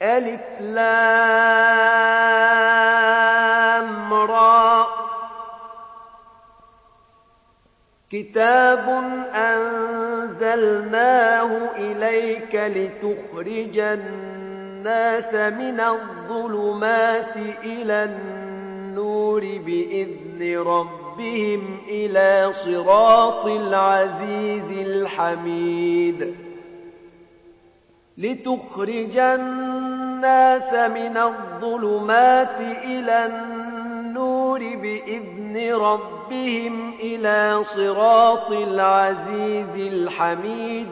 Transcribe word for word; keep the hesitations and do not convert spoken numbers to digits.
ألف لام را كتاب أنزلناه إليك لتخرج الناس من الظلمات إلى النور بإذن ربهم إلى صراط العزيز الحميد لتخرج الناس من الظلمات إلى النور بإذن ربهم إلى صراط العزيز الحميد